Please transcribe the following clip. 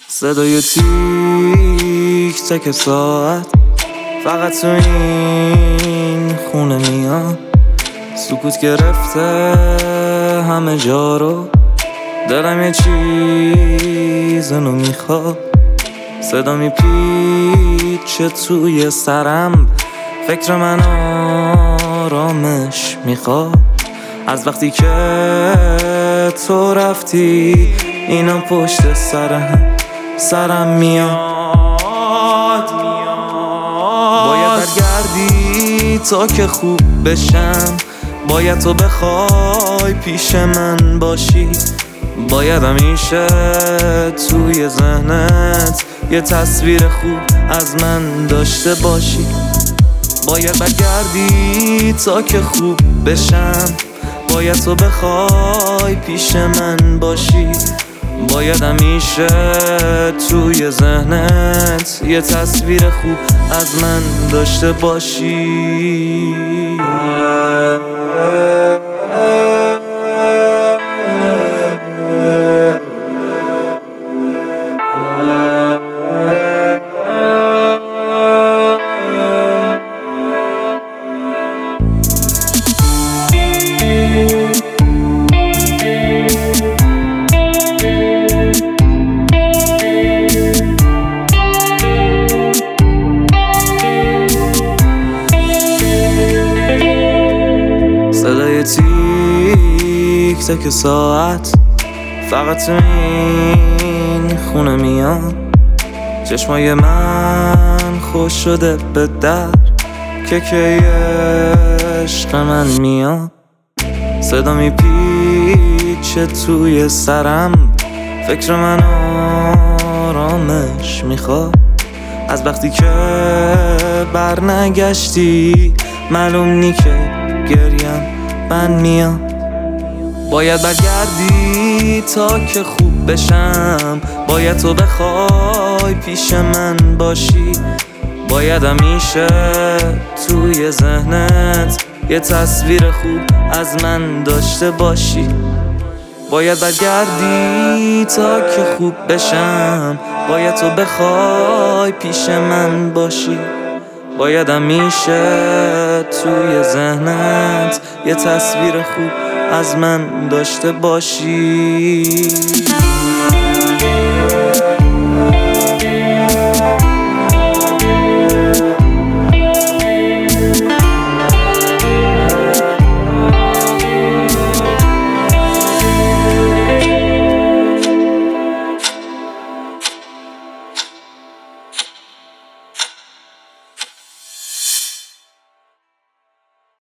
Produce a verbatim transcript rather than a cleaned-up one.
صدای تیک تک ساعت فقط تو این خونه میاد. سکوت گرفته همه جا رو، دلم یه چیزنو میخواد. صدا میپیچه توی سرم، فکر من آرامش میخواد. از وقتی که تو رفتی اینا پشت سرم سرم میاد. باید برگردی تا که خوب بشم، باید تو بخوای پیش من باشی، باید همیشه توی ذهنت یه تصویر خوب از من داشته باشی. باید برگردی تا که خوب بشم، باید تو بخوای پیش من باشی، باید همیشه توی ذهنت یه تصویر خوب از من داشته باشی. صدای تیک تک ساعت فقط تو این خونه میاد. چشمای من خوش شده به در که که عشق من میاد. صدا میپیچه توی سرم، فکر من آرامش میخواد. از وقتی که برنگشتی معلوم نی که گریم من میاد. باید برگردی تا که خوب بشم، باید تو بخوای پیش من باشی، باید همیشه توی ذهنت یه تصویر خوب از من داشته باشی. باید برگردی تا که خوب بشم، باید تو بخوای پیش من باشی، باید همیشه توی ذهنت یه تصویر خوب از من داشته باشی.